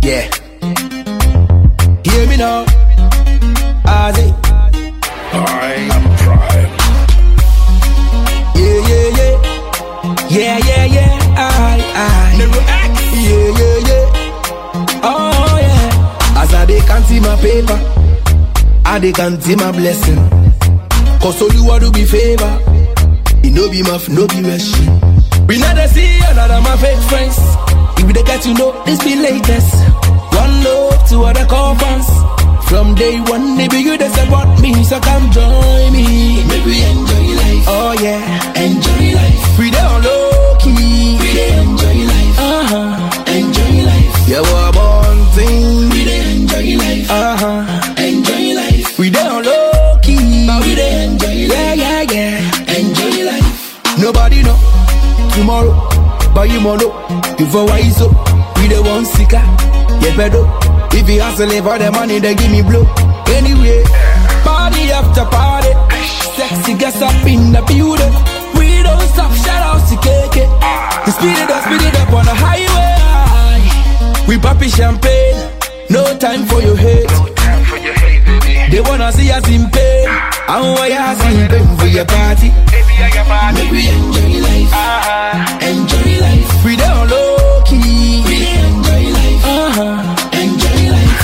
Yeah. Hear me now. I say, I am Prime. yeah, yeah, yeah. Yeah, yeah, yeah. Never act. Yeah, yeah, yeah. Oh, yeah. As I dey can't see my paper, I dey can't see my blessing. Cause all you want to be favor. It no be muff, no be rush. We never see another my fake friends. If they get to know, this be latest. One love to other coffins. From day one, maybe you they support me, so come join me. Make we enjoy life. Oh yeah, Enjoy life. we dey on low key. We dey enjoy life. Enjoy life. Yeah, we're born thing. We dey enjoy life. Enjoy life. We dey on low key. But we dey enjoy life. Yeah, yeah, yeah. Enjoy life. Nobody know tomorrow, but you know before wise up. We the one sicker, yeah better. If you hustling for the money, they give me blow. Anyway, party after party, sexy gets up in the building. We don't stop, shout out to KK. We speed it up on the highway. We popping champagne, no time for your hate. They wanna see us in pain. I want you in pain for your party. Make we enjoy life. Enjoy life. We don't low key. We dey enjoy life. Enjoy life.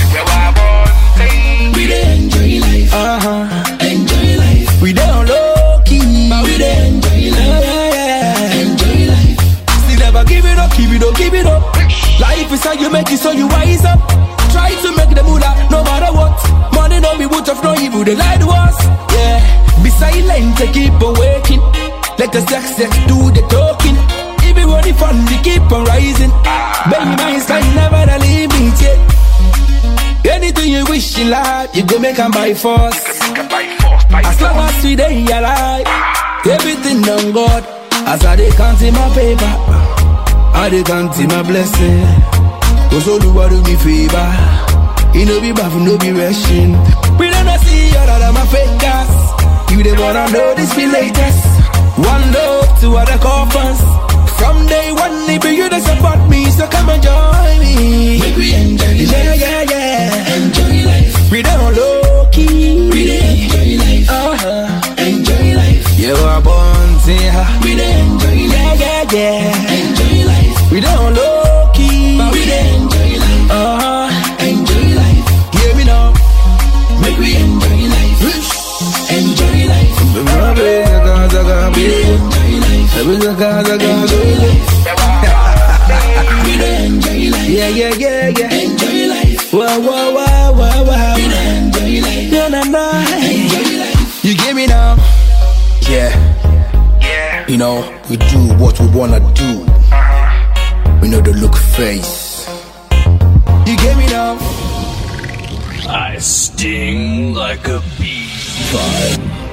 We dey enjoy life. Enjoy life. We don't low key. But we dey enjoy life. Enjoy life. Still never give it up, keep it up, keep it up. Life is how you make it, so you wise up. Try to make the moolah, no matter what. Money don't be put off, no evil, the light was. Yeah, be silent, to keep on waking. Let the sex do the talking. If it want the fun, we keep on rising. Baby, my sky never the limit, yeah. Anything you wish in life, you go make them by force. As long as we dey alive, everything on God. As I dey counting my paper, I dey counting my blessing. Cause all the world do me favor. It no be bad, no be rushing. We don't see other than my fake gas. You dey wanna know this be latest. One love to other coffins. From day one, maybe you dey support me, so come and join me. Make we enjoy life. Yeah, yeah, yeah. Enjoy life. We don't low key. We dey enjoy life. Enjoy life. Yeah, we're born to We dey enjoy life. yeah, yeah. Enjoy life. We don't low key. But we dey enjoy life. Enjoy life. Hear me now. Make we enjoy life. Enjoy life. We dey enjoy life. We dey enjoy life. Yeah, yeah, yeah, yeah. Enjoy life. Wow, wow, wow, wow, wow. We dey enjoy life. No, no, no. Enjoy life. You give me now. Yeah. You know, we do what we wanna do. We know the look face. You give me now. I sting like a bee.